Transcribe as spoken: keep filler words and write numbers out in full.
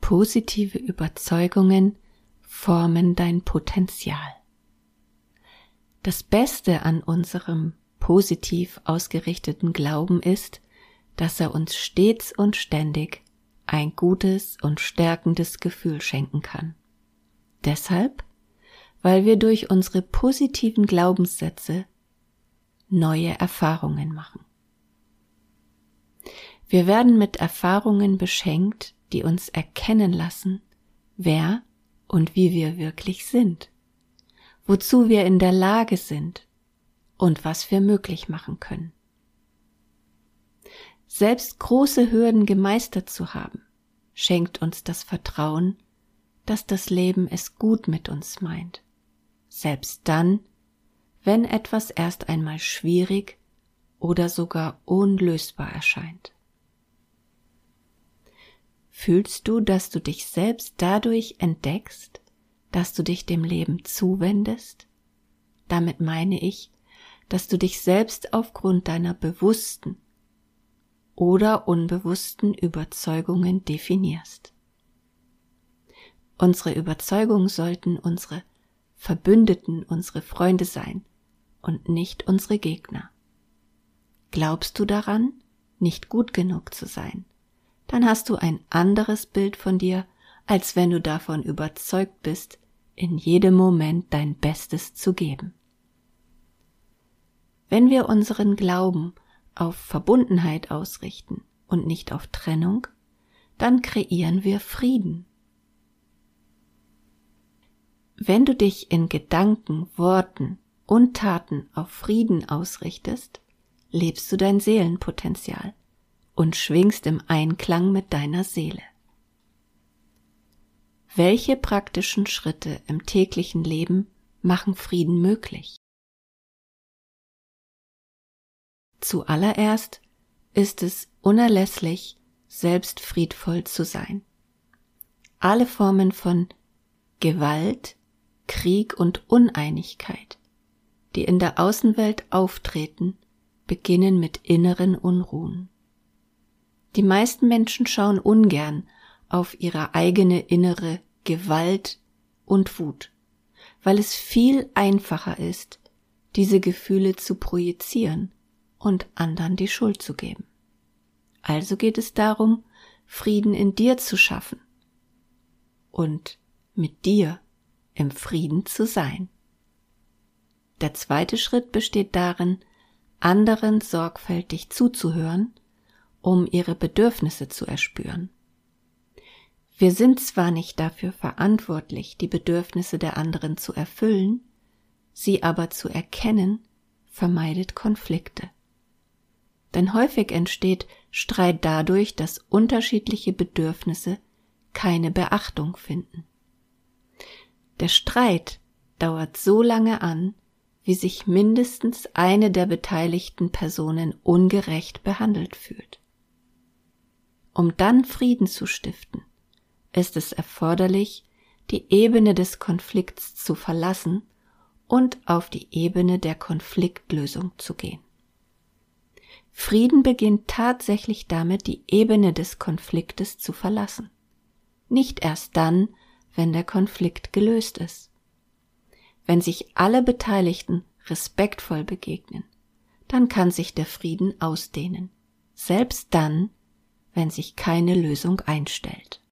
Positive Überzeugungen formen dein Potenzial. Das Beste an unserem positiv ausgerichteten Glauben ist, dass er uns stets und ständig ein gutes und stärkendes Gefühl schenken kann. Deshalb, weil wir durch unsere positiven Glaubenssätze neue Erfahrungen machen. Wir werden mit Erfahrungen beschenkt, die uns erkennen lassen, wer und wie wir wirklich sind, wozu wir in der Lage sind und was wir möglich machen können. Selbst große Hürden gemeistert zu haben, schenkt uns das Vertrauen, dass das Leben es gut mit uns meint, selbst dann, wenn etwas erst einmal schwierig oder sogar unlösbar erscheint. Fühlst du, dass du dich selbst dadurch entdeckst, dass du dich dem Leben zuwendest? Damit meine ich, dass du dich selbst aufgrund deiner bewussten oder unbewussten Überzeugungen definierst. Unsere Überzeugungen sollten unsere Verbündeten, unsere Freunde sein und nicht unsere Gegner. Glaubst du daran, nicht gut genug zu sein, dann hast du ein anderes Bild von dir, als wenn du davon überzeugt bist, in jedem Moment dein Bestes zu geben. Wenn wir unseren Glauben auf Verbundenheit ausrichten und nicht auf Trennung, dann kreieren wir Frieden. Wenn du dich in Gedanken, Worten und Taten auf Frieden ausrichtest, lebst du dein Seelenpotenzial und schwingst im Einklang mit deiner Seele. Welche praktischen Schritte im täglichen Leben machen Frieden möglich? Zuallererst ist es unerlässlich, selbst friedvoll zu sein. Alle Formen von Gewalt, Krieg und Uneinigkeit, die in der Außenwelt auftreten, beginnen mit inneren Unruhen. Die meisten Menschen schauen ungern auf ihre eigene innere Gewalt und Wut, weil es viel einfacher ist, diese Gefühle zu projizieren und anderen die Schuld zu geben. Also geht es darum, Frieden in dir zu schaffen und mit dir im Frieden zu sein. Der zweite Schritt besteht darin, anderen sorgfältig zuzuhören, um ihre Bedürfnisse zu erspüren. Wir sind zwar nicht dafür verantwortlich, die Bedürfnisse der anderen zu erfüllen, sie aber zu erkennen, vermeidet Konflikte. Denn häufig entsteht Streit dadurch, dass unterschiedliche Bedürfnisse keine Beachtung finden. Der Streit dauert so lange an, wie sich mindestens eine der beteiligten Personen ungerecht behandelt fühlt. Um dann Frieden zu stiften, ist es erforderlich, die Ebene des Konflikts zu verlassen und auf die Ebene der Konfliktlösung zu gehen. Frieden beginnt tatsächlich damit, die Ebene des Konfliktes zu verlassen. Nicht erst dann, wenn der Konflikt gelöst ist. Wenn sich alle Beteiligten respektvoll begegnen, dann kann sich der Frieden ausdehnen, selbst dann, wenn sich keine Lösung einstellt.